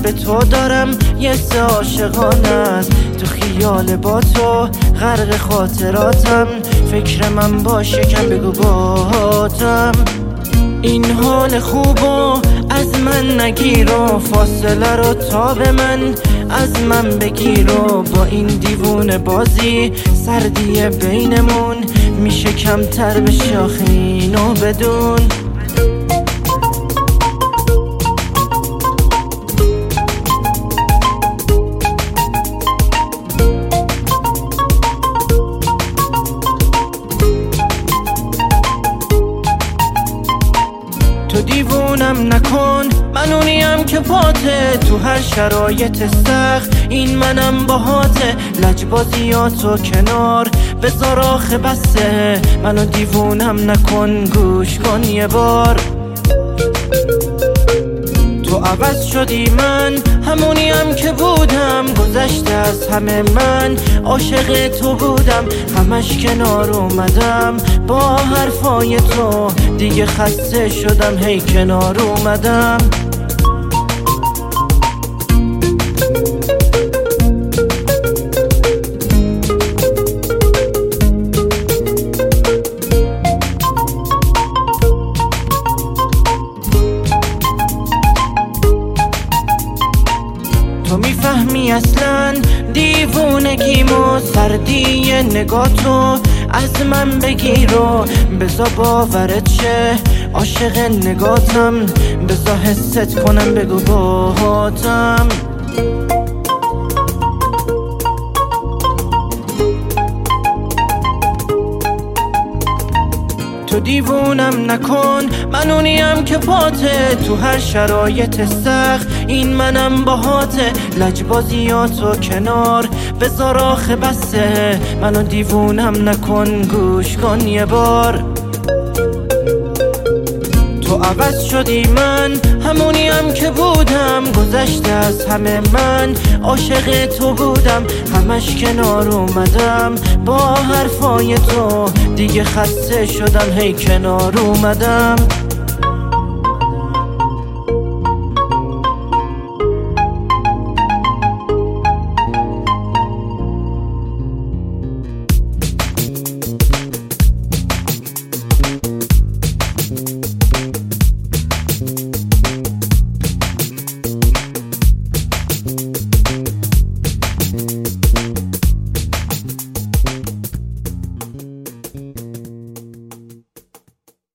به تو دارم یه سه عاشقانت، تو خیال با تو غرق خاطراتم، فکر من باشه کم بگو باهاتم. این حال خوبو از من نگیر و فاصله رو تا به من از من بگیر و با این دیوونه بازی سردی بینمون میشه کمتر بشه آخه اینو بدون. تو دیوونم نکن، من اونیم که پاته تو هر شرایط سخت، این منم باهاته. لجبازیاتو کنار بذار آخه بسه، منو دیوونم نکن گوش کن یه بار. تو عوض شدی من همونیم که بودم، گذشته از همه من عاشق تو بودم، همش کنار اومدم با حرفای تو دیگه خسته شدم هی کنار اومدم. تو میفهمی اصلا دیوونگیمو، سردی نگاه تو از من بگیر و بذار باورت شه عاشق نگاتم، بذار حست کنم بگو باهاتم. تو دیوونم نکن، من اونیم که پاته تو هر شرایط سخت، این منم باهاته. لجبازیاتو کنار بذار آخه بسه، منو دیوونم نکن گوش کن یه بار. تو عوض شدی من همونیم که بودم، گذشته از همه من عاشق تو بودم، همش کنار اومدم با حرفای تو دیگه خسته شدم هی کنار اومدم.